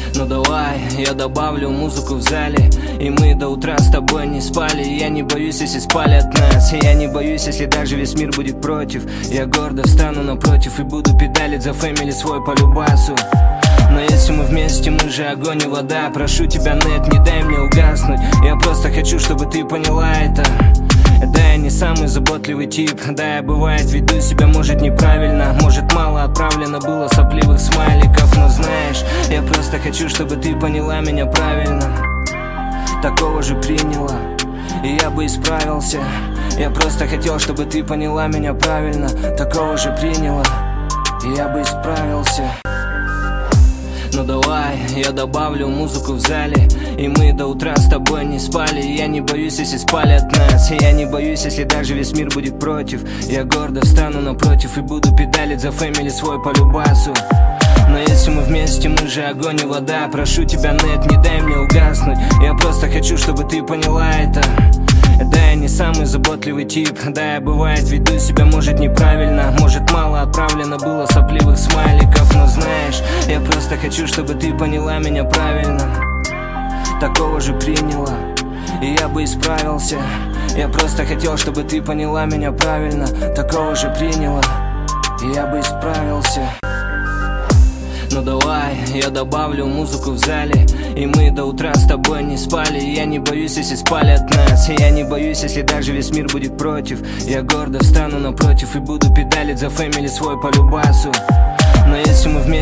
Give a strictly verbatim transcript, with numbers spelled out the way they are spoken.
Ну давай, я добавлю музыку в зале, и мы до утра с тобой не спали. Я не боюсь, если спалят нас, я не боюсь, если даже весь мир будет против. Я гордо встану напротив и буду педалить за фэмили свой по любасу. Но если мы вместе, мы же огонь и вода. Прошу тебя, нет, не дай мне угаснуть. Я просто хочу, чтобы ты поняла это. Да, я не самый заботливый тип. Да, я бывает веду себя, может, неправильно. Может, мало отправлено было сопливых смайликов. Но знаешь, я просто хочу, чтобы ты поняла меня правильно. Такого же приняла, и я бы исправился. Я просто хотел, чтобы ты поняла меня правильно. Такого же приняла, и я бы исправился. Ну давай, я добавлю музыку в зале, и мы до утра с тобой не спали. Я не боюсь, если спалят нас, я не боюсь, если даже весь мир будет против. Я гордо встану напротив и буду педалить за фэмили свой по любасу. Но если мы вместе, мы же огонь и вода. Прошу тебя, нет, не дай мне угаснуть. Я просто хочу, чтобы ты поняла это. Да, я не самый заботливый тип. Да, я бывает веду себя, может, неправильно. Может, мало отправлено было сопливых смайликов. Но знаешь, я просто хочу, чтобы ты поняла меня правильно. Такого же приняла, и я бы исправился. Я просто хотел, чтобы ты поняла меня правильно. Такого же приняла, и я бы исправился. Ну давай, я добавлю музыку в зале, и мы до утра с тобой не спали. Я не боюсь, если спалят нас, я не боюсь, если даже весь мир будет против. Я гордо встану напротив и буду педалить за фэмили свой по любасу. Но если мы вместе